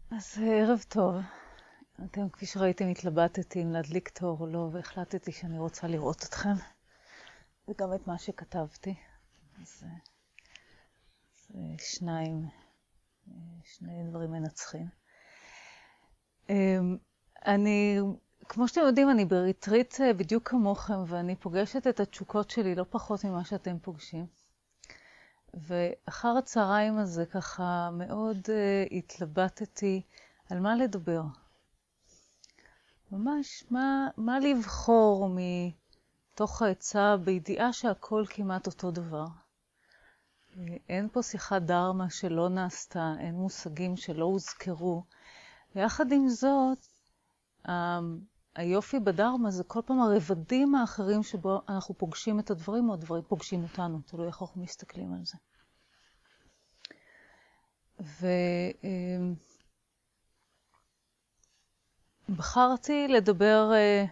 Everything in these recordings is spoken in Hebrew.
אז ערב טוב. אתם, כפי שראיתם, התלבטתי אם להדליק תור או לא, והחלטתי שאני רוצה לראות אתכם, וגם את מה שכתבתי. אז שני דברים מנצחים. אני, כמו שאתם יודעים, אני בריטריט בדיוק כמוכם, ואני פוגשת את התשוקות שלי לא פחות ממה שאתם פוגשים. ואחר הצהריים הזה ככה מאוד התלבטתי על מה לדבר. ממש, מה לבחור מתוך ההצעה בידיעה שהכל כמעט אותו דבר. אין פה שיחת דרמה שלא נעשתה, אין מושגים שלא הוזכרו. ויחד עם זאת, היופי בדרמה זה כל פעם הרבדים האחרים שבו אנחנו פוגשים את הדברים, או הדברים פוגשים אותנו, תלוי איך אנחנו מסתכלים על זה. בחרתי לדבר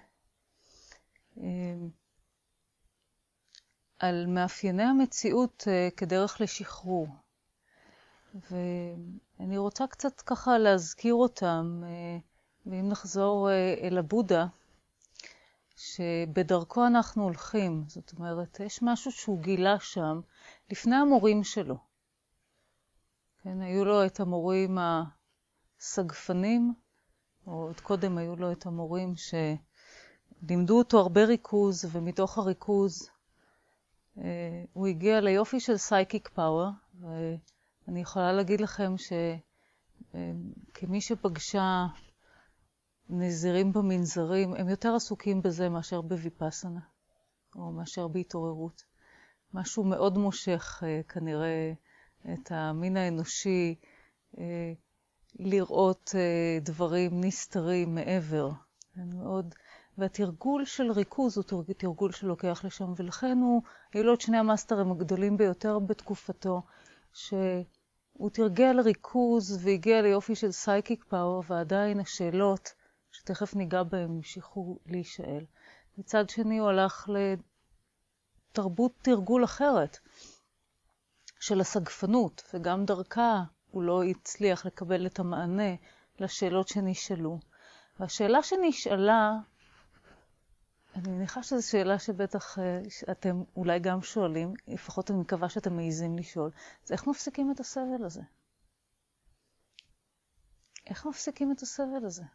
על מאפייני המציאות כדרך לשחרור. ואני רוצה קצת ככה להזכיר אותם, ואם נחזור אל הבודה, שבדרכו אנחנו הולכים, זאת אומרת, יש משהו שהוא גילה שם לפני המורים שלו. כן, היו לו את המורים הסגפנים, או עוד קודם היו לו את המורים שלימדו אותו הרבה ריכוז, ומתוך הריכוז הוא הגיע ליופי של סייקיק פאוור, ואני יכולה להגיד לכם שכמי שפגשה נזירים במנזרים, הם יותר עסוקים בזה מאשר בויפאסנה, או מאשר בהתעוררות. משהו מאוד מושך כנראה את המין האנושי, לראות דברים נסתרים מעבר. מאוד, והתרגול של ריכוז הוא תרגול שלוקח לשם, ולכן היו לו את שני המאסטרים הגדולים ביותר בתקופתו, שהוא תרגל ריכוז והגיע ליופי של סייקיק פאוור, ועדיין השאלות שתכף ניגע בהם המשיכו להישאל. מצד שני הוא הלך לתרבות תרגול אחרת, של הסגפנות, וגם דרכה הוא לא הצליח לקבל את המענה לשאלות שנשאלו. והשאלה שנשאלה, אני מניחה שזו שאלה שבטח אתם אולי גם שואלים, לפחות אני מקווה שאתם מעיזים לשאול, זה איך מפסיקים את הסבל הזה? איך מפסיקים את הסבל הזה?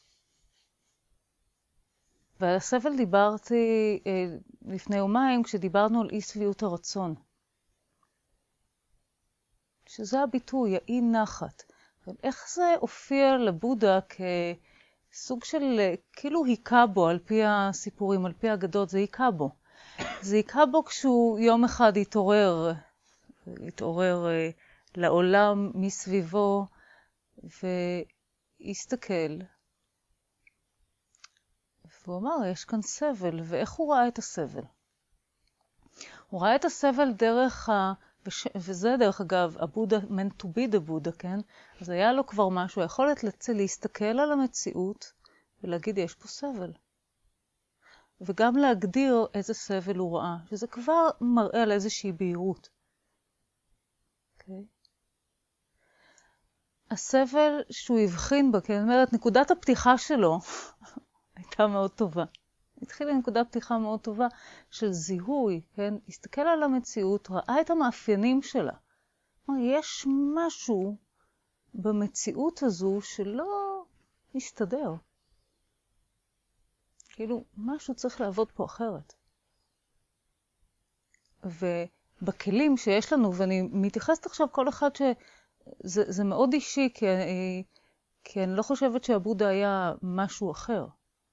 ועל הסבל דיברתי לפני יומיים כשדיברנו על אי שביעות הרצון. שזה הביטוי, האי נחת. איך זה הופיע לבודה כסוג של, כאילו היכה בו על פי הסיפורים, על פי האגדות, זה היכה בו. זה היכה בו כשהוא יום אחד התעורר לעולם מסביבו, והסתכל. והוא אמר, יש כאן סבל, ואיך הוא ראה את הסבל? הוא ראה את הסבל דרך וזה דרך אגב, הבודה, meant to be the Buddha, כן? אז היה לו כבר משהו, היכולת להסתכל על המציאות ולהגיד, יש פה סבל. וגם להגדיר איזה סבל הוא ראה, שזה כבר מראה על איזושהי בהירות. Okay. הסבל שהוא הבחין בה, כן? זאת אומרת, נקודת הפתיחה שלו הייתה מאוד טובה. התחיל לנקודת פתיחה מאוד טובה של זיהוי, כן? הסתכל על המציאות, ראה את המאפיינים שלה. יש משהו במציאות הזו שלא מסתדר. כאילו, משהו צריך לעבוד פה אחרת. ובכלים שיש לנו, ואני מתייחסת עכשיו כל אחד שזה מאוד אישי, כי אני לא חושבת שהבודה היה משהו אחר.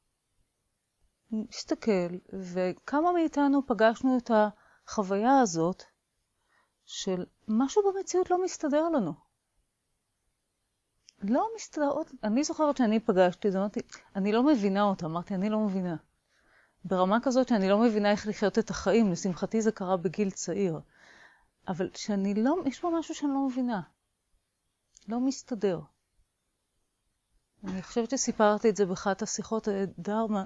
נסתכל, וכמה מאיתנו פגשנו את החוויה הזאת של משהו במציאות לא מסתדר לנו. לא מסתדר, אני זוכרת שאני פגשתי, אמרתי, אני לא מבינה אותה, אמרתי, אני לא מבינה. ברמה כזאת שאני לא מבינה איך לחיות את החיים, לשמחתי זה קרה בגיל צעיר. אבל שאני לא, יש פה משהו שאני לא מבינה. לא מסתדר. אני חושבת שסיפרתי את זה באחת השיחות דרמה.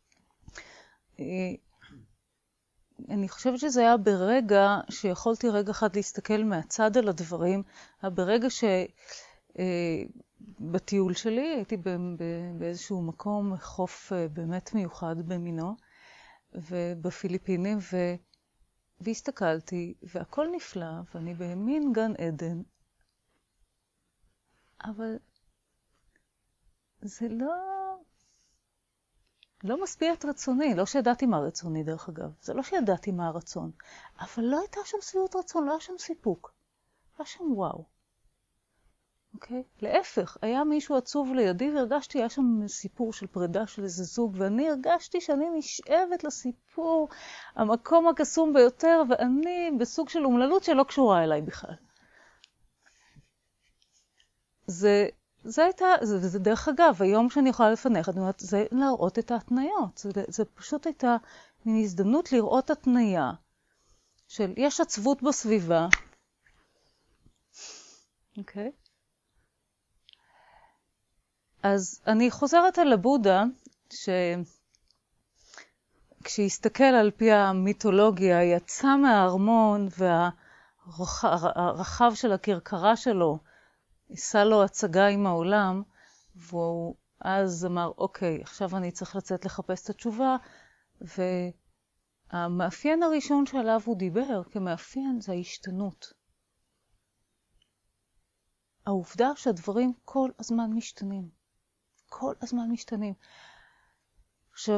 אני חושבת שזה היה ברגע שיכולתי רגע אחד להסתכל מהצד על הדברים, ברגע בטיול שלי, הייתי באיזשהו מקום, חוף באמת מיוחד במינו, ובפיליפינים, והסתכלתי, והכל נפלא, ואני במין גן עדן, אבל זה לא משביע את רצוני, לא שידעתי מה רצוני דרך אגב, זה לא שידעתי מה הרצון, אבל לא הייתה שם שביעות רצון, לא היה שם סיפוק, היה שם וואו. אוקיי? להפך, היה מישהו עצוב לידי והרגשתי, היה שם סיפור של פרידה של איזה זוג, ואני הרגשתי שאני נשאבת לסיפור, המקום הקסום ביותר, ואני בסוג של אומללות שלא קשורה אליי בכלל. זה דרך אגב, היום שאני יכולה לפניך, זה להראות את ההתניות. זה פשוט הייתה מין הזדמנות לראות התניה של יש עצבות בסביבה, אוקיי? אז אני חוזרת על הבודה, כשהסתכל על פי המיתולוגיה, יצא מהארמון והרחב של הכרכרה שלו, עשה לו הצגה עם העולם, והוא אז אמר, אוקיי, עכשיו אני צריך לצאת לחפש את התשובה, והמאפיין הראשון שעליו הוא דיבר כמאפיין זה ההשתנות. העובדה שהדברים כל הזמן משתנים. כל הזמן משתנים. עכשיו,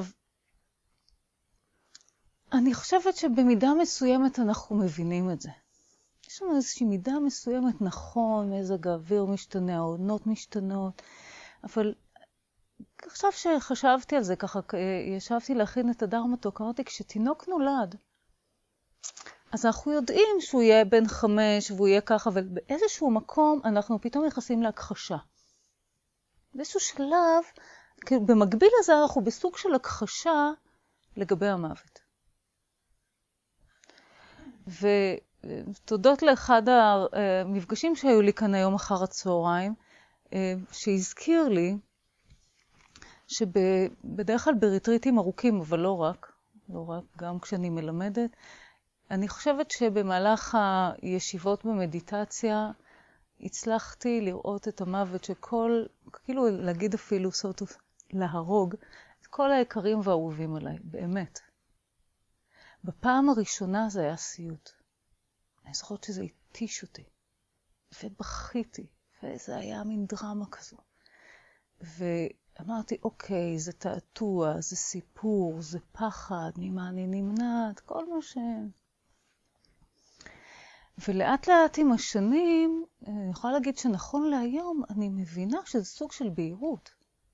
אני חושבת שבמידה מסוימת אנחנו מבינים את זה. יש לנו איזושהי מידה מסוימת, נכון, מזג האוויר משתנה, העונות משתנות, אבל עכשיו שחשבתי על זה, ככה ישבתי להכין את הדרמטוק, אמרתי, כשתינוק נולד, אז אנחנו יודעים שהוא יהיה בן 5 והוא יהיה ככה, אבל באיזשהו מקום אנחנו פתאום נכנסים להכחשה. באיזשהו שלב, במקביל לזה אנחנו בסוג של הכחשה לגבי המוות. ותודות לאחד המפגשים שהיו לי כאן היום אחר הצהריים, שהזכיר לי שבדרך כלל בריטריטים ארוכים, אבל לא רק, גם כשאני מלמדת, אני חושבת שבמהלך הישיבות במדיטציה הצלחתי לראות את המוות שכל, כאילו להגיד אפילו סוטוס, להרוג, את כל היקרים והאהובים עליי, באמת. בפעם הראשונה זה היה סיוט. אני זוכרת שזה התיש אותי, ובכיתי, וזה היה מין דרמה כזו. ואמרתי, אוקיי, זה תעתוע, זה סיפור, זה פחד, ממה אני נמנעת, כל מה ש... ולאט לאט עם השנים, אני יכולה להגיד שנכון להיום, אני מבינה שזה סוג של בהירות.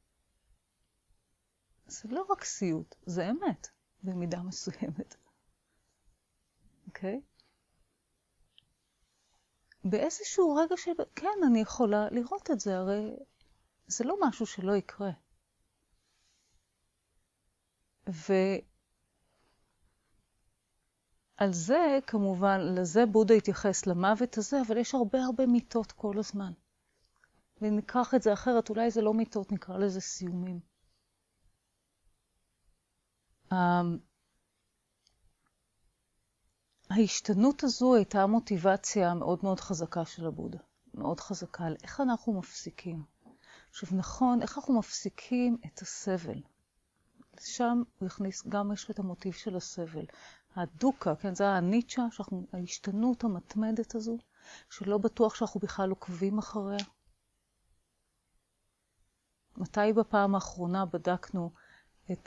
זה לא רק סיוט, זה אמת, במידה מסוימת. אוקיי? באיזשהו רגע כן, אני יכולה לראות את זה, הרי זה לא משהו שלא יקרה. על זה, כמובן, לזה בודה התייחס למוות הזה, אבל יש הרבה מיתות כל הזמן. וניקח את זה אחרת, אולי זה לא מיתות, נקרא לזה סיומים. ההשתנות הזו הייתה מוטיבציה מאוד מאוד חזקה של הבודה. מאוד חזקה על איך אנחנו מפסיקים. עכשיו נכון, איך אנחנו מפסיקים את הסבל. שם הוא הכניס, גם יש את המוטיב של הסבל. הדוקה, כן, זה הניטשה, ההשתנות המתמדת הזו, שלא בטוח שאנחנו בכלל עוקבים אחריה. מתי בפעם האחרונה בדקנו את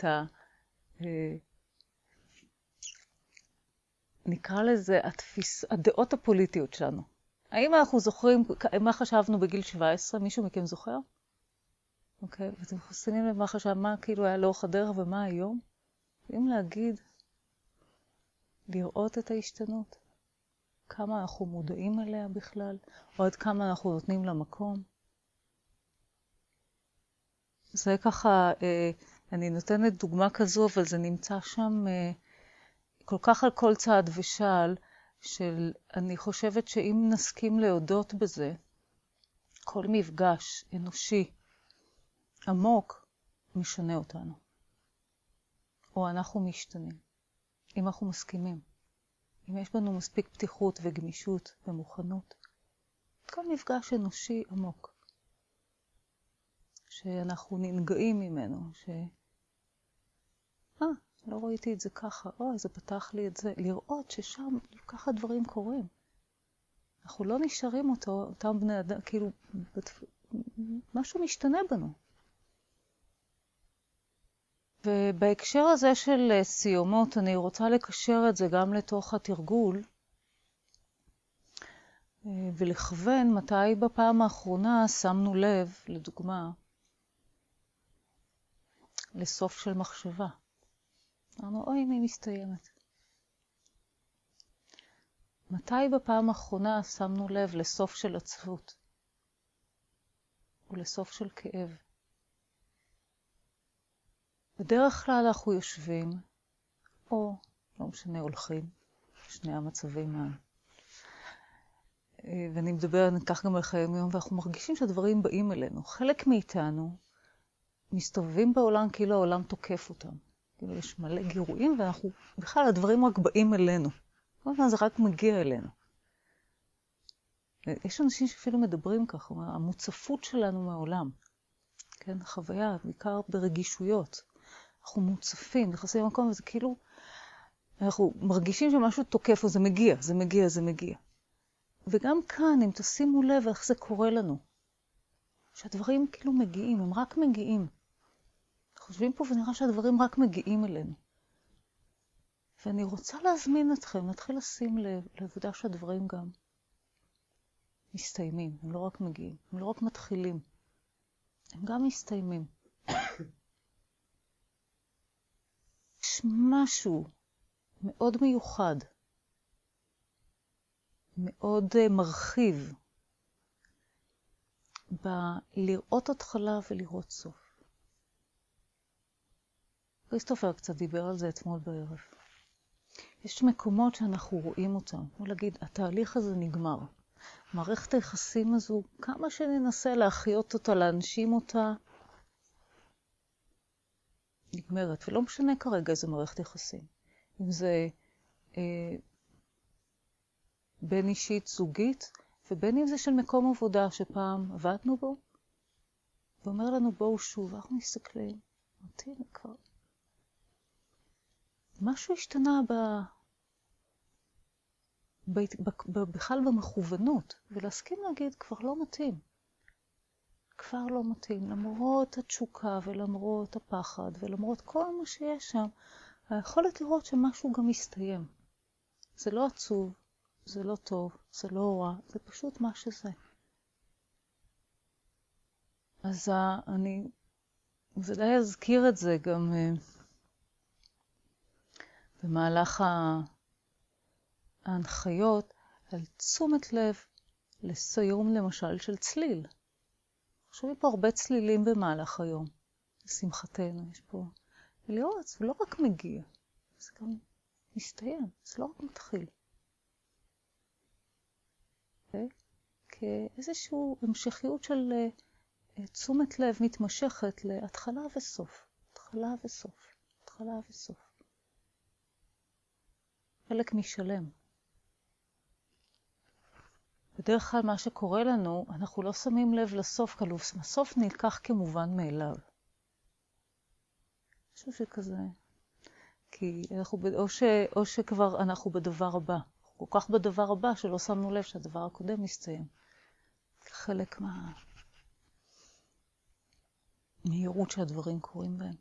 נקרא לזה הדעות הפוליטיות שלנו? האם אנחנו זוכרים, מה חשבנו בגיל 17? מישהו מכם זוכר? אוקיי, ואתם חושבים למה חשב, מה כאילו היה לאורך הדרך ומה היום? אם להגיד, לראות את ההשתנות, כמה אנחנו מודעים אליה בכלל, או עד כמה אנחנו נותנים לה מקום. זה ככה, אני נותנת דוגמה כזו, אבל זה נמצא שם כל כך על כל צעד ושעל, של אני חושבת שאם נסכים להודות בזה, כל מפגש אנושי עמוק משנה אותנו. או אנחנו משתנים. אם אנחנו מסכימים. אם יש בנו מספיק פתיחות וגמישות ומוכנות. כל מפגש אנושי עמוק. שאנחנו ננגעים ממנו, לא ראיתי את זה ככה, זה פתח לי את זה, לראות ששם ככה דברים קורים. אנחנו לא נשארים אותם בני אדם, כאילו, משהו משתנה בנו. ובהקשר הזה של סיומות, אני רוצה לקשר את זה גם לתוך התרגול, ולכוון מתי בפעם האחרונה שמנו לב, לדוגמה, לסוף של מחשבה. אמרנו, הנה היא מסתיימת. מתי בפעם האחרונה שמנו לב לסוף של עצבות? או לסוף של כאב? בדרך כלל אנחנו יושבים, או לא משנה, הולכים, שני המצבים ואני מדבר, ניקח גם על חיי היום, ואנחנו מרגישים שהדברים באים אלינו. חלק מאיתנו מסתובבים בעולם כאילו העולם תוקף אותם. כאילו יש מלא גירויים, ואנחנו, בכלל הדברים רק באים אלינו. כל הזמן זה רק מגיע אלינו. יש אנשים שאפילו מדברים ככה, המוצפות שלנו מהעולם. כן, חוויה, בעיקר ברגישויות. אנחנו מוצפים, נכנסים למקום, וזה כאילו, אנחנו מרגישים שמשהו תוקף, וזה מגיע, זה מגיע, זה מגיע. וגם כאן, אם תשימו לב איך זה קורה לנו, שהדברים כאילו מגיעים, הם רק מגיעים. חושבים פה ונראה שהדברים רק מגיעים אלינו. ואני רוצה להזמין אתכם, נתחיל לשים לב לעבודה שהדברים גם מסתיימים, הם לא רק מגיעים, הם לא רק מתחילים, הם גם מסתיימים. יש משהו מאוד מיוחד, מאוד מרחיב, בלראות התחלה ולראות סוף. כריסטופר קצת דיבר על זה אתמול בערב. יש מקומות שאנחנו רואים אותם, כמו להגיד, התהליך הזה נגמר. מערכת היחסים הזו, כמה שננסה להחיות אותה, להנשים אותה, נגמרת. ולא משנה כרגע איזה מערכת יחסים. אם זה בין אישית זוגית, ובין אם זה של מקום עבודה שפעם עבדנו בו, ואומר לנו בואו שוב, אנחנו מסתכלים, מתאים כבר. משהו השתנה בכלל במכוונות, ולהסכים להגיד כבר לא מתאים. כבר לא מתאים, למרות התשוקה ולמרות הפחד ולמרות כל מה שיש שם, היכולת לראות שמשהו גם מסתיים. זה לא עצוב, זה לא טוב, זה לא רע, זה פשוט מה שזה. אז אני ודאי אזכיר את זה גם במהלך ההנחיות על תשומת לב לסיום למשל של צליל. חושבים פה הרבה צלילים במהלך היום. לשמחתנו יש פה. ולראות, זה לא רק מגיע, זה גם מסתיים, זה לא רק מתחיל. כאיזושהי המשכיות של תשומת לב מתמשכת להתחלה וסוף. התחלה וסוף. התחלה וסוף. חלק משלם. בדרך כלל מה שקורה לנו, אנחנו לא שמים לב לסוף, כאילו הסוף נלקח כמובן מאליו. משהו שכזה. כי אנחנו, או שכבר אנחנו בדבר הבא. כל כך בדבר הבא שלא שמנו לב שהדבר הקודם מסתיים. חלק מהמהירות שהדברים קורים בהם.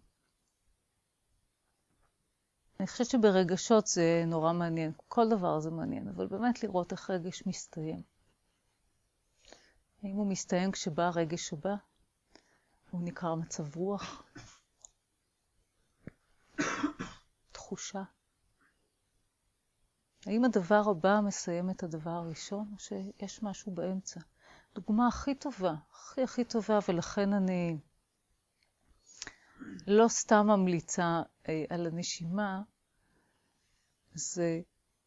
אני חושבת שברגשות זה נורא מעניין. כל דבר זה מעניין, אבל באמת לראות איך רגש מסתיים. האם הוא מסתיים כשבא הרגש הבא? הוא נקרא מצב רוח? תחושה? האם הדבר הבא מסיים את הדבר הראשון, או שיש משהו באמצע? דוגמה הכי טובה, הכי טובה, ולכן אני לא סתם ממליצה על הנשימה, זה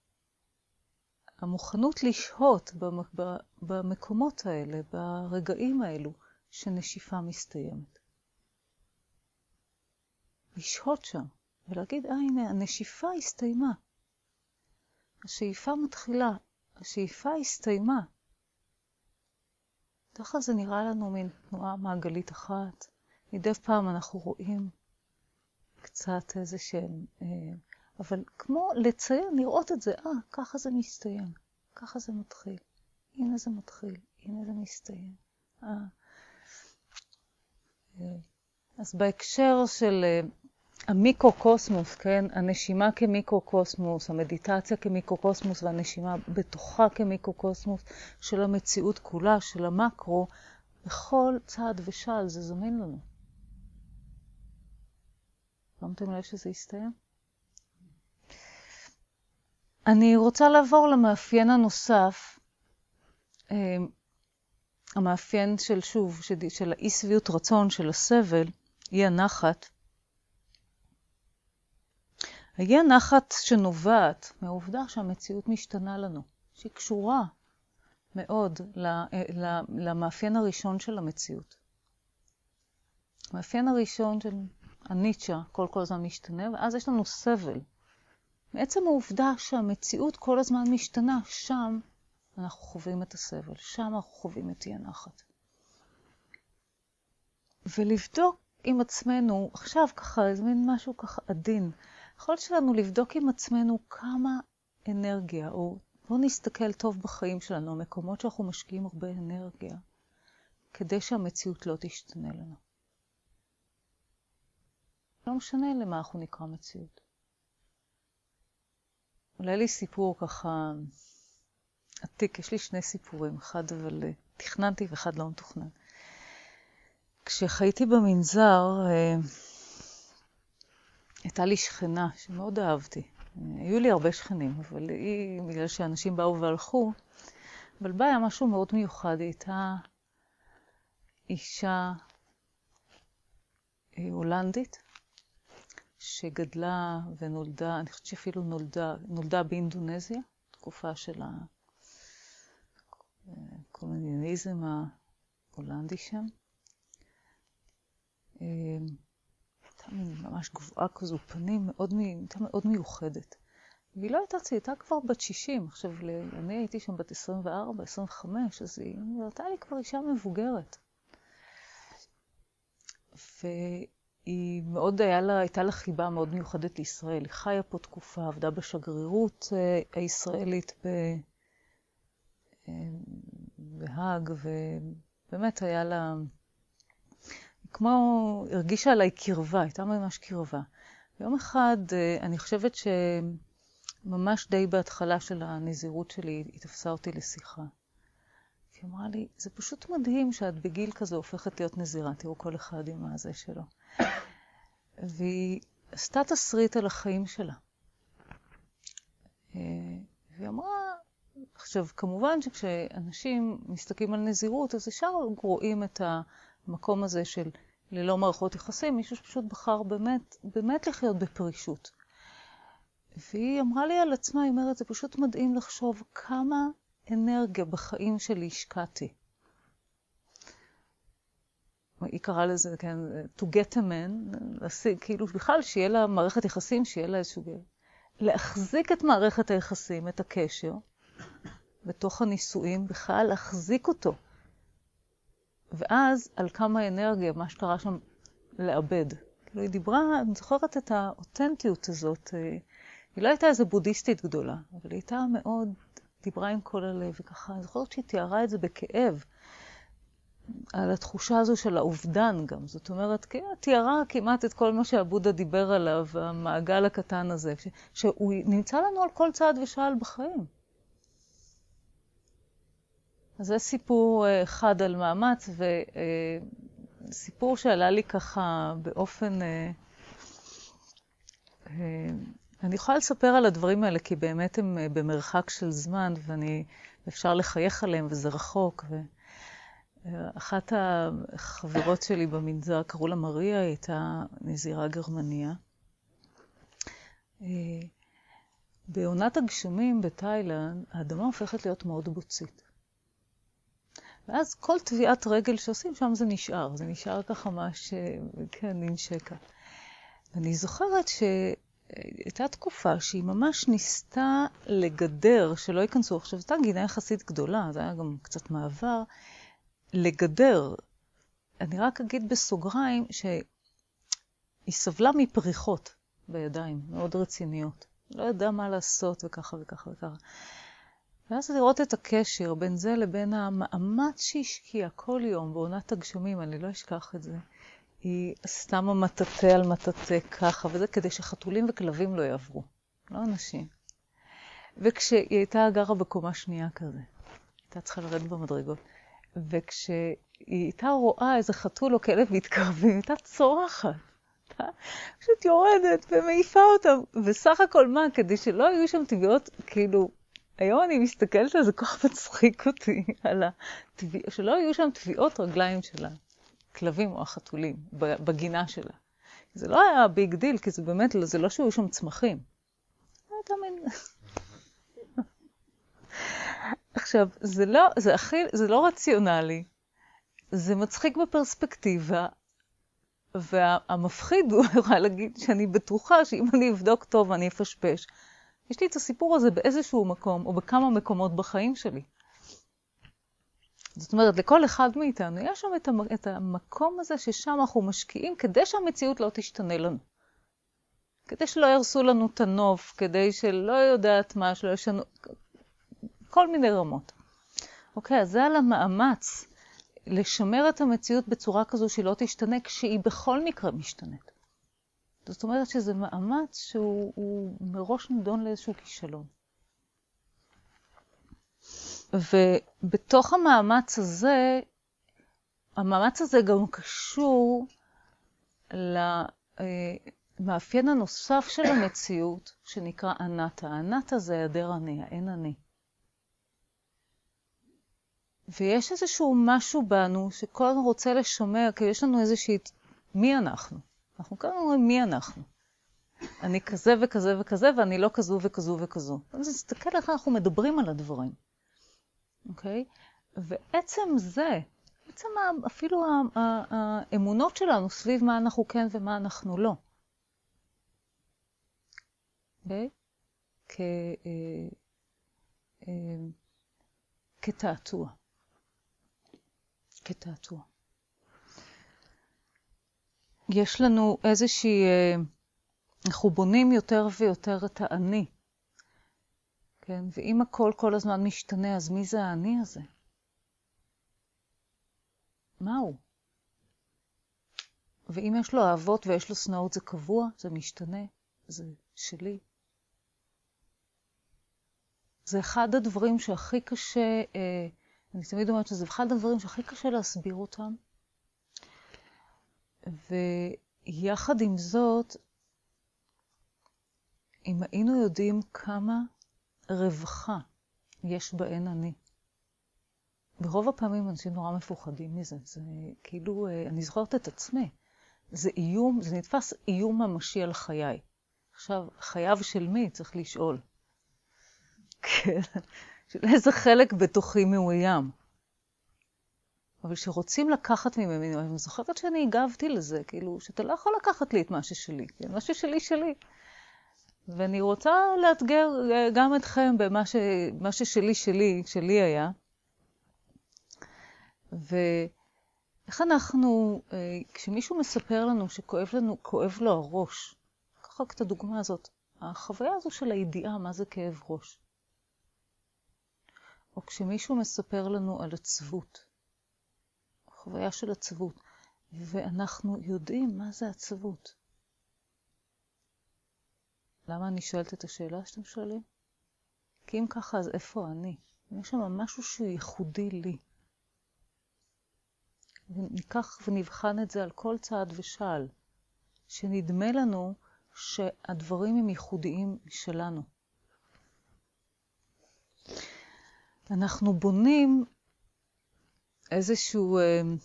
המוכנות לשהות במקומות האלה, ברגעים האלו, שנשיפה מסתיימת. לשהות שם, ולהגיד, הנה, הנשיפה הסתיימה. השאיפה מתחילה, השאיפה הסתיימה. דרך כלל זה נראה לנו מין תנועה מעגלית אחת, מדי פעם אנחנו רואים קצת איזה שהם, אבל כמו לציין, לראות את זה, ככה זה מסתיים, ככה זה מתחיל, הנה זה מתחיל, הנה זה מסתיים. אז בהקשר של המיקרוקוסמוס, כן, הנשימה כמיקרוקוסמוס, המדיטציה כמיקרוקוסמוס והנשימה בתוכה כמיקרוקוסמוס של המציאות כולה, של המקרו, בכל צעד ושעל זה זמין לנו. שמתם לב שזה יסתיים? אני רוצה לעבור למאפיין הנוסף, המאפיין של שוב, של האי שביעות רצון, של הסבל, אי הנחת. האי הנחת שנובעת מהעובדה שהמציאות משתנה לנו, שהיא קשורה מאוד למאפיין הראשון של המציאות. המאפיין הראשון של הניטשה, כל הזמן משתנה, ואז יש לנו סבל. מעצם העובדה שהמציאות כל הזמן משתנה, שם אנחנו חווים את הסבל, שם אנחנו חווים את אי הנחת. ולבדוק עם עצמנו, עכשיו ככה, זה מין משהו ככה עדין, יכול שלנו לבדוק עם עצמנו כמה אנרגיה, או בואו נסתכל טוב בחיים שלנו, המקומות שאנחנו משקיעים הרבה אנרגיה, כדי שהמציאות לא תשתנה לנו. לא משנה למה אנחנו נקרא מציאות. עולה לי סיפור ככה עתיק, יש לי שני סיפורים, אחד אבל תכננתי ואחד לא מתוכנן. כשחייתי במנזר, הייתה לי שכנה שמאוד אהבתי. היו לי הרבה שכנים, אבל היא, בגלל שאנשים באו והלכו, אבל בה היה משהו מאוד מיוחד. היא הייתה אישה הולנדית, שגדלה ונולדה, אני חושבת שאפילו נולדה באינדונזיה, תקופה של הקולוניאליזם ההולנדי שם. הייתה ממש גבוהה כזו, פנים מאוד מיוחדת. והיא לא הייתה צעירה, הייתה כבר בת 60. עכשיו, אני הייתי שם בת 24, 25, אז היא הייתה לי כבר אישה מבוגרת. והיא מאוד הייתה לה חיבה מאוד מיוחדת לישראל. היא חיה פה תקופה, עבדה בשגרירות הישראלית בהאג, ובאמת היה לה, כמו, הרגישה עליי קרבה, הייתה ממש קרבה. יום אחד, אני חושבת שממש די בהתחלה של הנזירות שלי, היא תפסה אותי לשיחה. היא אמרה לי, זה פשוט מדהים שאת בגיל כזה הופכת להיות נזירה, תראו כל אחד עם הזה שלו. והיא עשתה תסריט על החיים שלה. והיא אמרה, עכשיו, כמובן שכשאנשים מסתכלים על נזירות, אז ישר רואים את המקום הזה של ללא מערכות יחסים, מישהו שפשוט בחר באמת לחיות בפרישות. והיא אמרה לי על עצמה, היא אומרת, זה פשוט מדהים לחשוב כמה אנרגיה בחיים שלי השקעתי. היא קראה לזה, כן, to get a man, כאילו בכלל שיהיה לה מערכת יחסים, שיהיה לה איזשהו להחזיק את מערכת היחסים, את הקשר, בתוך הנישואים, בכלל להחזיק אותו. ואז על כמה אנרגיה, מה שקרה שם, לאבד. כאילו היא דיברה, אני זוכרת את האותנטיות הזאת, היא לא הייתה איזו בודהיסטית גדולה, אבל היא הייתה מאוד, דיברה עם כל הלב, וככה, אני זוכרת שהיא תיארה את זה בכאב, על התחושה הזו של האובדן גם. זאת אומרת, תיארה כמעט את כל מה שהבודה דיבר עליו, המעגל הקטן הזה, שהוא נמצא לנו על כל צעד ושעל בחיים. אז זה סיפור אחד על מאמץ, וסיפור שעלה לי ככה באופן... אני יכולה לספר על הדברים האלה, כי באמת הם במרחק של זמן, ואפשר לחייך עליהם, וזה רחוק. אחת החברות שלי במנזר, קראו לה מריה, הייתה נזירה גרמניה. בעונת הגשמים בתאילנד, האדמה הופכת להיות מאוד בוצית. ואז כל טביעת רגל שעושים, שם זה נשאר ככה ממש, כן, ננשקה. ואני זוכרת שהייתה תקופה שהיא ממש ניסתה לגדר, שלא ייכנסו, עכשיו, זו הייתה גינה יחסית גדולה, זה היה גם קצת מעבר, לגדר אני רק אגיד בסוגריים שהיא סבלה מפריחות בידיים מאוד רציניות. לא ידעה מה לעשות וככה וככה וככה. ואז לראות את הקשר בין זה לבין המאמץ שהשקיע כל יום בעונת הגשמים, אני לא אשכח את זה. היא שמה מטאטא על מטאטא ככה, וזה כדי שחתולים וכלבים לא יעברו, לא אנשים. וכשהיא הייתה גרה בקומה שנייה כזה, הייתה צריכה לרדת במדרגות, וכשהיא הייתה רואה איזה חתול או כלב מתקרבים, הייתה צורחת. פשוט יורדת ומעיפה אותם, וסך הכל מה, כדי שלא היו שם טביעות, כאילו, היום אני מסתכלת על זה, כך מצחיק אותי, על שלא היו שם טביעות רגליים של הכלבים או החתולים בגינה שלה. זה לא היה ביג דיל, כי זה באמת, זה לא שהיו שם צמחים. עכשיו, זה לא רציונלי, זה מצחיק בפרספקטיבה, והמפחיד הוא יכול להגיד שאני בטוחה שאם אני אבדוק טוב ואני אפשפש, יש לי את הסיפור הזה באיזשהו מקום, או בכמה מקומות בחיים שלי. זאת אומרת, לכל אחד מאיתנו, יש שם את המקום הזה ששם אנחנו משקיעים, כדי שהמציאות לא תשתנה לנו. כדי שלא ירסו לנו את הנוף, כדי שלא יודעת מה, שלא יש לנו, כל מיני רמות. אוקיי, אז זה על המאמץ לשמר את המציאות בצורה כזו שהיא לא תשתנה, כשהיא בכל מקרה משתנית. זאת אומרת שזה מאמץ שהוא מראש נדון לאיזשהו כישלון. ובתוך המאמץ הזה גם קשור למאפיין הנוסף של המציאות, שנקרא אנטה. האנטה זה היעדר אני, האין אני. ויש איזשהו משהו בנו שכל הזמן רוצה לשמר, כי יש לנו איזושהי, מי אנחנו? אנחנו כאן אומרים מי אנחנו. אני כזה וכזה וכזה, ואני לא כזו וכזו וכזו. אז תסתכל איך אנחנו מדברים על הדברים. אוקיי? ועצם זה, בעצם אפילו האמונות שלנו סביב מה אנחנו כן ומה אנחנו לא. אוקיי? כתעתוע. כתעתוע. יש לנו איזושהי, אנחנו בונים יותר ויותר את האני. כן? ואם הכל כל הזמן משתנה, אז מי זה האני הזה? מה הוא? ואם יש לו אהבות ויש לו שנאות, זה קבוע, זה משתנה, זה שלי. זה אחד הדברים שהכי קשה, אני תמיד אומרת שזה אחד הדברים שהכי קשה להסביר אותם. ויחד עם זאת, אם היינו יודעים כמה רווחה יש באין אני. ברוב הפעמים אנשים נורא מפוחדים מזה. זה כאילו, אני זוכרת את עצמי. זה איום, זה נתפס איום ממשי על חיי. עכשיו, חייו של מי? צריך לשאול. כן. של איזה חלק בתוכי מאוים. אבל שרוצים לקחת ממנו, אני זוכרת שאני הגבתי לזה, כאילו, שאתה לא יכול לקחת לי את מה ששלי. כן? מה ששלי שלי. ואני רוצה לאתגר גם אתכם במה ששלי היה. ואיך אנחנו, כשמישהו מספר לנו כואב לו הראש, ככה את הדוגמה הזאת, החוויה הזו של הידיעה מה זה כאב ראש. או כשמישהו מספר לנו על עצבות, החוויה של עצבות, ואנחנו יודעים מה זה עצבות. למה אני שואלת את השאלה שאתם שואלים? כי אם ככה, אז איפה אני? יש שם משהו שהוא ייחודי לי. וניקח ונבחן את זה על כל צעד ושעל, שנדמה לנו שהדברים הם ייחודיים שלנו. אנחנו בונים איזשהו,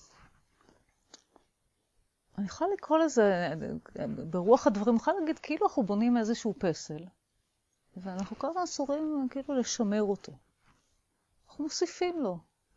אני יכולה לקרוא לזה, ברוח הדברים, אני יכולה להגיד כאילו אנחנו בונים איזשהו פסל, ואנחנו כל הזמן אסורים כאילו לשמר אותו. אנחנו מוסיפים לו.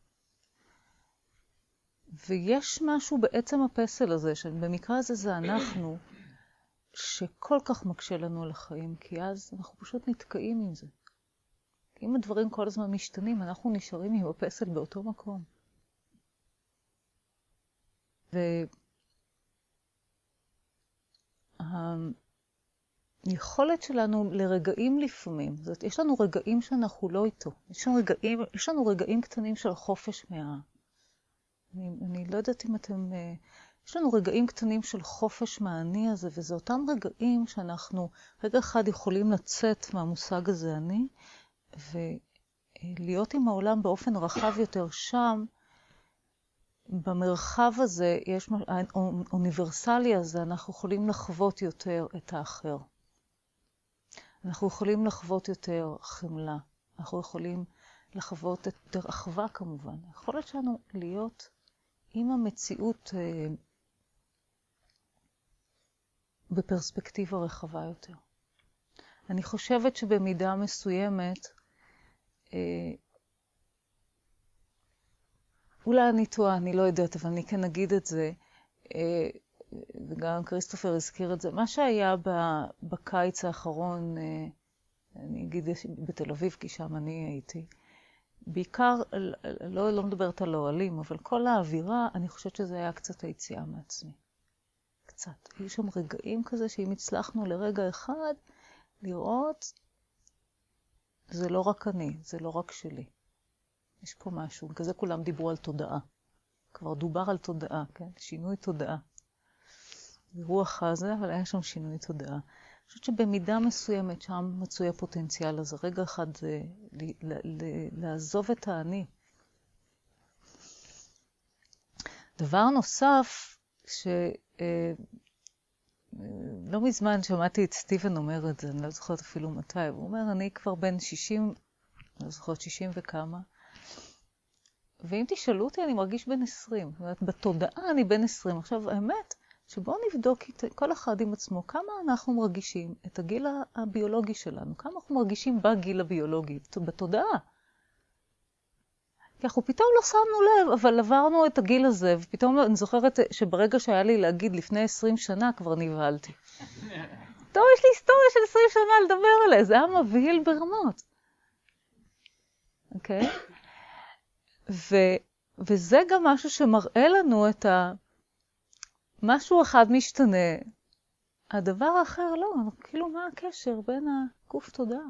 ויש משהו בעצם הפסל הזה, שבמקרה הזה זה אנחנו, שכל כך מקשה לנו על החיים, כי אז אנחנו פשוט נתקעים עם זה. כי אם הדברים כל הזמן משתנים, אנחנו נשארים עם הפסל באותו מקום. והיכולת שלנו לרגעים לפעמים, זאת, יש לנו רגעים שאנחנו לא איתו. יש לנו רגעים קטנים של חופש אני לא יודעת אם אתם... יש לנו רגעים קטנים של חופש מהאני הזה, וזה אותם רגעים שאנחנו רגע אחד יכולים לצאת מהמושג הזה אני, ולהיות עם העולם באופן רחב יותר שם, במרחב הזה, האוניברסלי הזה, אנחנו יכולים לחוות יותר את האחר. אנחנו יכולים לחוות יותר חמלה. אנחנו יכולים לחוות יותר אחווה כמובן. היכולת שלנו להיות עם המציאות בפרספקטיבה רחבה יותר. אני חושבת שבמידה מסוימת, אולי אני טועה, אני לא יודעת, אבל אני כן אגיד את זה, וגם כריסטופר הזכיר את זה. מה שהיה בקיץ האחרון, אני אגיד בתל אביב, כי שם אני הייתי, בעיקר, לא מדברת על אוהלים, אבל כל האווירה, אני חושבת שזה היה קצת היציאה מעצמי. קצת. היו שם רגעים כזה שאם הצלחנו לרגע אחד לראות, זה לא רק אני, זה לא רק שלי. יש פה משהו, כזה כולם דיברו על תודעה. כבר דובר על תודעה, כן? שינוי תודעה. רוח הזה, אבל היה שם שינוי תודעה. אני חושבת שבמידה מסוימת שם מצוי הפוטנציאל הזה. רגע אחד זה לעזוב את האני. דבר נוסף, לא מזמן שמעתי את סטיבן אומר את זה, אני לא זוכרת אפילו מתי, הוא אומר, אני כבר בן 60, לא זוכרת 60 וכמה, ואם תשאלו אותי, אני מרגיש בן 20. זאת אומרת, בתודעה אני בן 20. עכשיו, האמת, שבואו נבדוק כל אחד עם עצמו, כמה אנחנו מרגישים את הגיל הביולוגי שלנו, כמה אנחנו מרגישים בגיל הביולוגי, בתודעה. כי אנחנו פתאום לא שמנו לב, אבל עברנו את הגיל הזה, ופתאום אני זוכרת שברגע שהיה לי להגיד לפני 20 שנה, כבר נבהלתי. טוב, יש לי היסטוריה של 20 שנה לדבר עליה, זה היה מבהיל ברמות. אוקיי? וזה גם משהו שמראה לנו את משהו אחד משתנה, הדבר האחר לא, כאילו מה הקשר בין הגוף תודעה?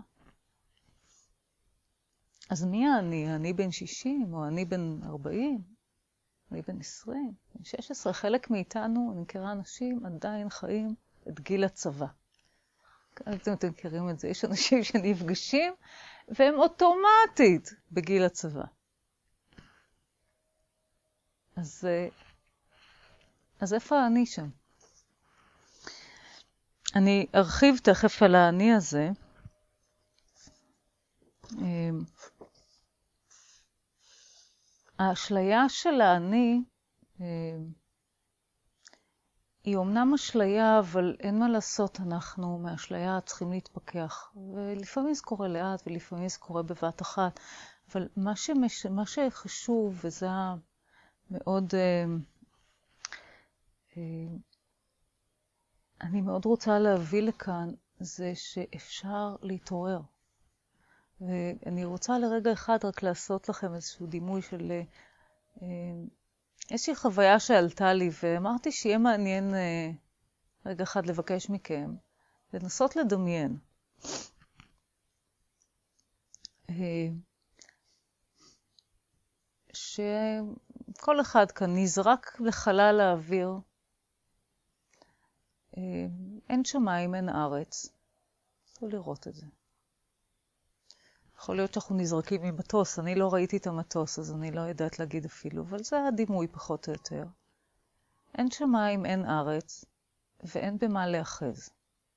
אז מי אני? אני בן 60, או אני בן 40, אני בן 20, בן 16. חלק מאיתנו, אני מכירה אנשים, עדיין חיים את גיל הצבא. אתם מכירים את זה, יש אנשים שנפגשים, והם אוטומטית בגיל הצבא. אז איפה אני שם? אני ארחיב תכף על האני הזה. האשליה של האני היא אומנם אשליה, אבל אין מה לעשות, אנחנו מהאשליה צריכים להתפכח. ולפעמים זה קורה לאט, ולפעמים זה קורה בבת אחת. אבל מה שחשוב, וזה מאוד... אני מאוד רוצה להביא לכאן, זה שאפשר להתעורר. ואני רוצה לרגע אחד רק לעשות לכם איזשהו דימוי של איזושהי חוויה שעלתה לי, ואמרתי שיהיה מעניין רגע אחד לבקש מכם, לנסות לדמיין. שכל אחד כאן נזרק לחלל האוויר, אין שמיים, אין ארץ. אפשר לראות את זה. יכול להיות שאנחנו נזרקים ממטוס, אני לא ראיתי את המטוס, אז אני לא יודעת להגיד אפילו, אבל זה הדימוי פחות או יותר. אין שמיים, אין ארץ, ואין במה להאחז.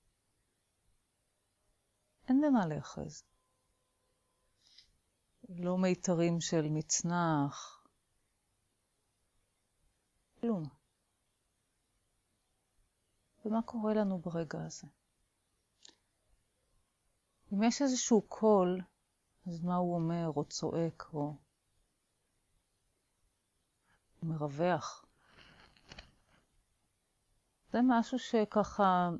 אין במה להאחז. לא מיתרים של מצנח. כלום. ומה קורה לנו ברגע הזה? אם יש איזשהו קול, אז מה הוא אומר, או צועק, או מרווח. זה משהו שככה,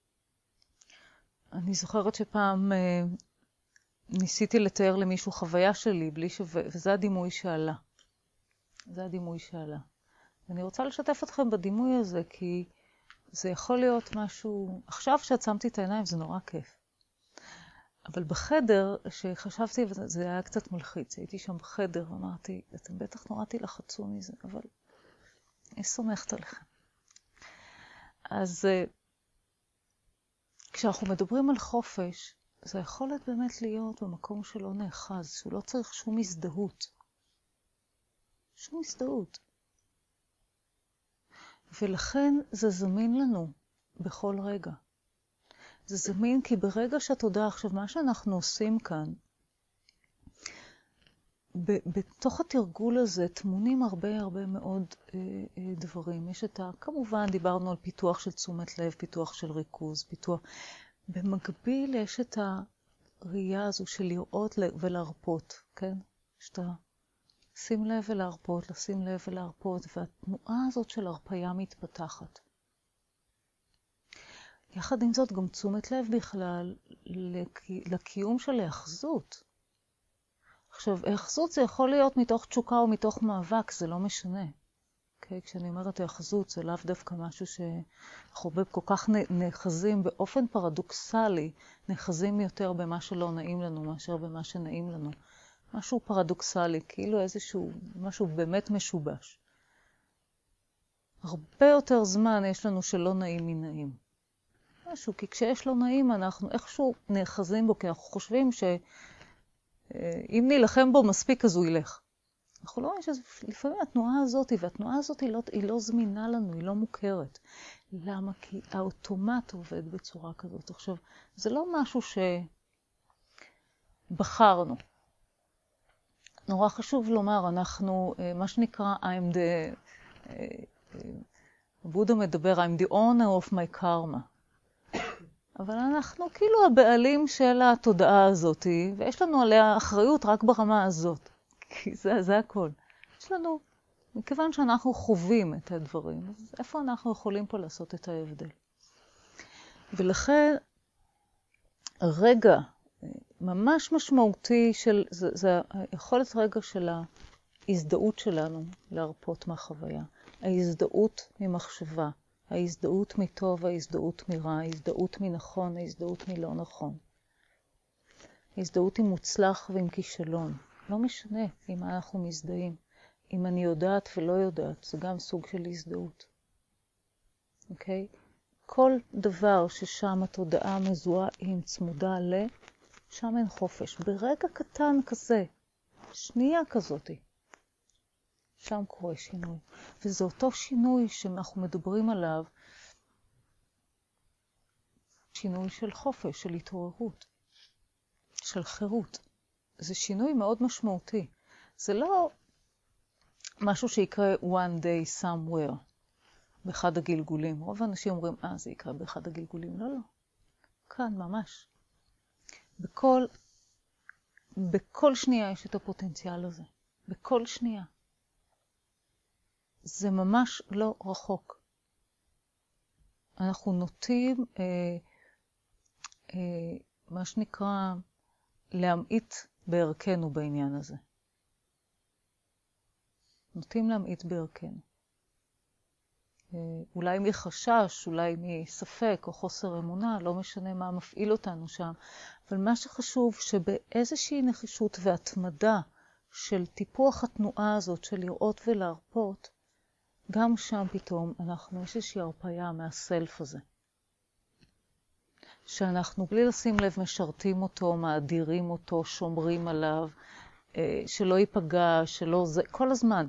אני זוכרת שפעם ניסיתי לתאר למישהו חוויה שלי, וזה הדימוי שעלה. זה הדימוי שעלה. אני רוצה לשתף אתכם בדימוי הזה, כי זה יכול להיות משהו... עכשיו שעצמתי את העיניים זה נורא כיף. אבל בחדר, שחשבתי, זה היה קצת מלחיץ, הייתי שם בחדר, אמרתי, אתם בטח נורא תלחצו מזה, אבל אני סומכת עליכם. אז כשאנחנו מדברים על חופש, זה יכולת באמת להיות במקום שלא נאחז, שהוא לא צריך שום הזדהות. שום הזדהות. ולכן זה זמין לנו בכל רגע. זה זמין כי ברגע שהתודעה, עכשיו מה שאנחנו עושים כאן, בתוך התרגול הזה טמונים הרבה מאוד דברים. יש כמובן דיברנו על פיתוח של תשומת לב, פיתוח של ריכוז, פיתוח. במקביל יש את הראייה הזו של לראות ולהרפות, כן? שאתה שים לב ולהרפות, לשים לב ולהרפות, והתנועה הזאת של הרפיה מתפתחת. יחד עם זאת גם תשומת לב בכלל לקיום של היאחזות. עכשיו, היאחזות זה יכול להיות מתוך תשוקה או מתוך מאבק, זה לא משנה. Okay? כשאני אומרת היאחזות, זה לאו דווקא משהו שאנחנו כל כך נאחזים באופן פרדוקסלי, נאחזים יותר במה שלא נעים לנו מאשר במה שנעים לנו. משהו פרדוקסלי, כאילו איזשהו משהו באמת משובש. הרבה יותר זמן יש לנו שלא נעים מנעים. משהו, כי כשיש לא נעים אנחנו איכשהו נאחזים בו, כי אנחנו חושבים שאם נילחם בו מספיק אז הוא ילך. אנחנו לא רואים שלפעמים התנועה הזאת, והתנועה הזאת היא לא זמינה לנו, היא לא מוכרת. למה? כי האוטומט עובד בצורה כזאת. עכשיו, זה לא משהו שבחרנו. נורא חשוב לומר, אנחנו, מה שנקרא, בודה מדבר, I'm the owner of my karma. אבל אנחנו כאילו הבעלים של התודעה הזאת, ויש לנו עליה אחריות רק ברמה הזאת. כי זה הכל. יש לנו, מכיוון שאנחנו חווים את הדברים, אז איפה אנחנו יכולים פה לעשות את ההבדל? ולכן, רגע ממש משמעותי זה היכולת רגע של ההזדהות שלנו להרפות מהחוויה. ההזדהות ממחשבה, ההזדהות מטוב, ההזדהות מרע, ההזדהות מנכון, ההזדהות מלא נכון. ההזדהות עם מוצלח ועם כישלון. לא משנה עם מה אנחנו מזדהים. אם אני יודעת ולא יודעת, זה גם סוג של הזדהות. אוקיי? כל דבר ששם התודעה מזוהה עם צמודה שם אין חופש. ברגע קטן כזה, שנייה כזאת, שם קורה שינוי. וזה אותו שינוי שאנחנו מדברים עליו, שינוי של חופש, של התעוררות, של חירות. זה שינוי מאוד משמעותי. זה לא משהו שיקרה one day somewhere, באחד הגלגולים. רוב האנשים אומרים, זה יקרה באחד הגלגולים. לא. כאן ממש. בכל שנייה יש את הפוטנציאל הזה. בכל שנייה. זה ממש לא רחוק. אנחנו נוטים, מה שנקרא, להמעיט בערכנו בעניין הזה. נוטים להמעיט בערכנו. אולי מחשש, אולי מספק או חוסר אמונה, לא משנה מה מפעיל אותנו שם. אבל מה שחשוב שבאיזושהי נחישות והתמדה של טיפוח התנועה הזאת של לראות ולהרפות, גם שם פתאום יש איזושהי הרפיה מהסלף הזה. שאנחנו בלי לשים לב משרתים אותו, מאדירים אותו, שומרים עליו, שלא ייפגע, שלא זה, כל הזמן.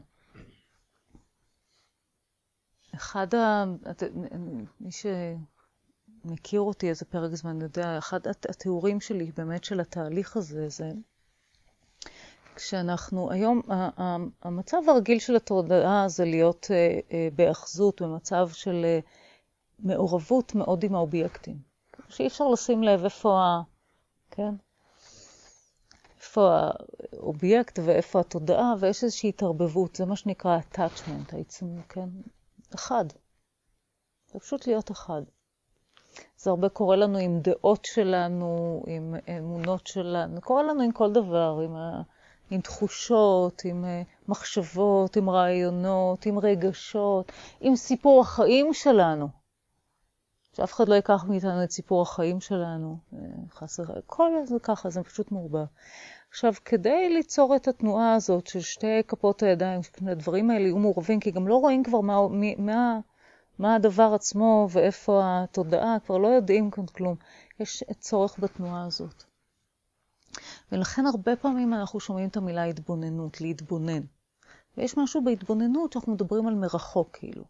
מי שמכיר אותי איזה פרק זמן יודע, אחד התיאורים שלי באמת של התהליך הזה, זה כשאנחנו, היום המצב הרגיל של התודעה זה להיות באחזות, במצב של מעורבות מאוד עם האובייקטים. שאי אפשר לשים לב כן? איפה האובייקט ואיפה התודעה, ויש איזושהי התערבבות, זה מה שנקרא attachment, העצמות, כן? אחד. זה פשוט להיות אחד. זה הרבה קורה לנו עם דעות שלנו, עם אמונות שלנו, קורה לנו עם כל דבר, עם תחושות, עם מחשבות, עם רעיונות, עם רגשות, עם סיפור החיים שלנו. שאף אחד לא ייקח מאיתנו את סיפור החיים שלנו. כל זה ככה, זה פשוט מעורבב. עכשיו, כדי ליצור את התנועה הזאת של שתי כפות הידיים, הדברים האלה יהיו מעורבים, כי גם לא רואים כבר מה הדבר עצמו ואיפה התודעה, כבר לא יודעים כאן כלום. יש צורך בתנועה הזאת. ולכן הרבה פעמים אנחנו שומעים את המילה התבוננות, להתבונן. ויש משהו בהתבוננות שאנחנו מדברים על מרחוק, כאילו.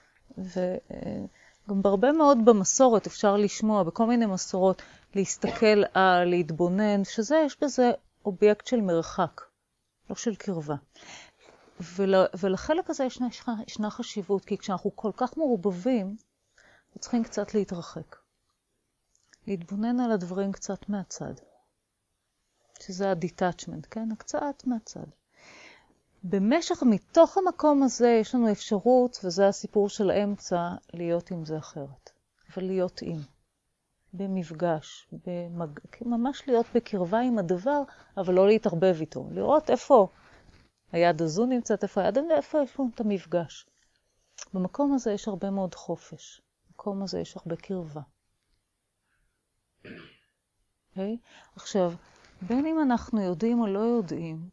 וגם בהרבה מאוד במסורת אפשר לשמוע, בכל מיני מסורות, להסתכל על, להתבונן, שזה, יש בזה אובייקט של מרחק, לא של קרבה. ולחלק הזה ישנה חשיבות, כי כשאנחנו כל כך מעורבבים, אנחנו צריכים קצת להתרחק. להתבונן על הדברים קצת מהצד. שזה ה-detachment, כן? קצת מהצד. מתוך המקום הזה יש לנו אפשרות, וזה הסיפור של האמצע, להיות עם זה אחרת. אבל להיות עם. במפגש, ממש להיות בקרבה עם הדבר, אבל לא להתערבב איתו. לראות איפה היד הזו נמצאת, איפה היד, איפה יש לנו את המפגש. במקום הזה יש הרבה מאוד חופש. במקום הזה יש הרבה קרבה. Okay? עכשיו, בין אם אנחנו יודעים או לא יודעים,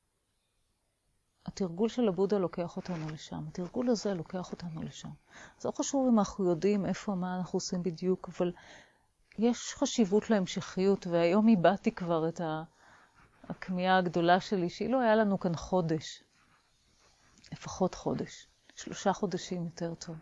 התרגול של הבודה לוקח אותנו לשם. התרגול הזה לוקח אותנו לשם. זה לא חשוב אם אנחנו יודעים איפה, מה אנחנו עושים בדיוק, אבל יש חשיבות להמשכיות, והיום איבדתי כבר את הכמיהה הגדולה שלי, שאילו היה לנו כאן חודש, לפחות חודש, 3 חודשים יותר טוב.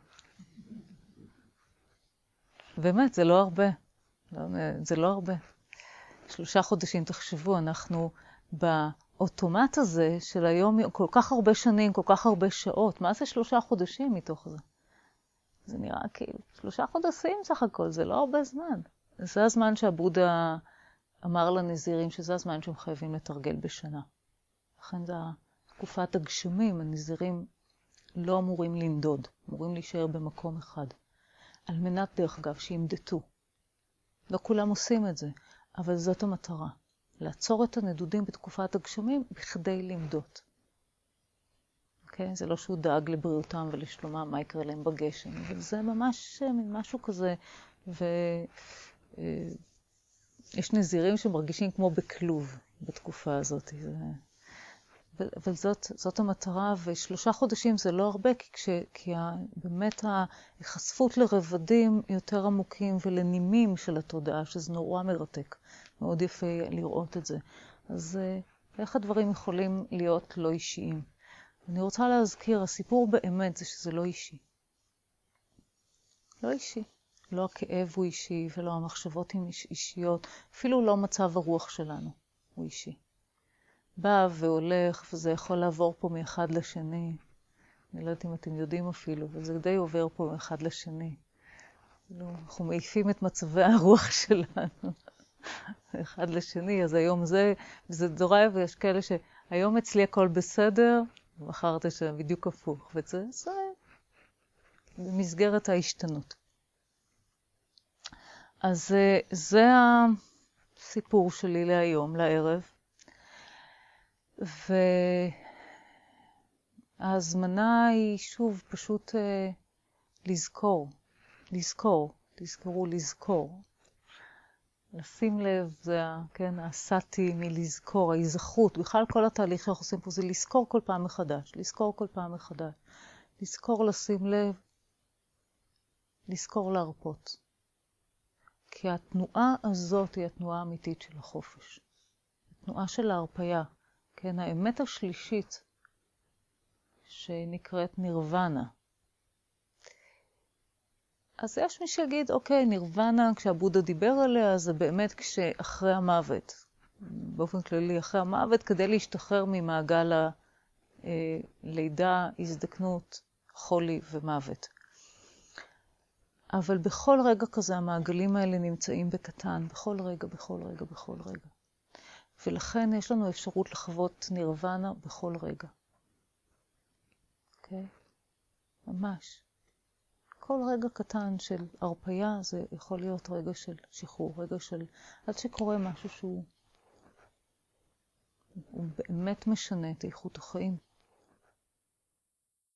באמת, זה לא הרבה. זה לא הרבה. 3 חודשים, תחשבו, אנחנו באוטומט הזה של היום, כל כך הרבה שנים, כל כך הרבה שעות. מה זה 3 חודשים מתוך זה? זה נראה כאילו 3 חודשים סך הכל, זה לא הרבה זמן. זה הזמן שהבודה אמר לנזירים, שזה הזמן שהם חייבים לתרגל בשנה. לכן זה תקופת הגשמים, הנזירים לא אמורים לנדוד, אמורים להישאר במקום אחד. על מנת, דרך אגב, שימדתו. לא כולם עושים את זה, אבל זאת המטרה. לעצור את הנדודים בתקופת הגשמים בכדי למדות. אוקיי? זה לא שהוא דאג לבריאותם ולשלומם, מה יקרה להם בגשם, אבל זה ממש משהו כזה, יש נזירים שמרגישים כמו בכלוב בתקופה הזאת. אבל זאת המטרה, ו3 חודשים זה לא הרבה, כי באמת ההיחשפות לרבדים יותר עמוקים ולנימים של התודעה, שזה נורא מרתק. מאוד יפה לראות את זה. אז איך הדברים יכולים להיות לא אישיים? אני רוצה להזכיר, הסיפור באמת זה שזה לא אישי. לא אישי. לא הכאב הוא אישי, ולא המחשבות הן אישיות, אפילו לא מצב הרוח שלנו הוא אישי. בא והולך, וזה יכול לעבור פה מאחד לשני. אני לא יודעת אם אתם יודעים אפילו, אבל זה די עובר פה מאחד לשני. אנחנו מעיפים את מצבי הרוח שלנו אחד לשני, אז היום זה דורי, ויש כאלה שהיום אצלי הכל בסדר, ומחר זה בדיוק הפוך, וזה במסגרת ההשתנות. אז זה הסיפור שלי להיום, לערב. וההזמנה היא שוב פשוט לזכור. לשים לב, זה כן, הסאטי מלזכור, ההיזכרות. בכלל כל התהליך שאנחנו עושים פה זה לזכור כל פעם מחדש. לזכור לשים לב, לזכור להרפות. כי התנועה הזאת היא התנועה האמיתית של החופש. התנועה של ההרפיה. כן, האמת השלישית שנקראת נירוונה. אז יש מי שיגיד, אוקיי, נירוונה, כשהבודה דיבר עליה, זה באמת כשאחרי המוות. באופן כללי, אחרי המוות, כדי להשתחרר ממעגל הלידה, הזדקנות, חולי ומוות. אבל בכל רגע כזה, המעגלים האלה נמצאים בקטן, בכל רגע. ולכן יש לנו אפשרות לחוות נירוונה בכל רגע. אוקיי? ממש. כל רגע קטן של הרפיה זה יכול להיות רגע של שחרור, רגע של עד שקורה משהו שהוא באמת משנה את איכות החיים.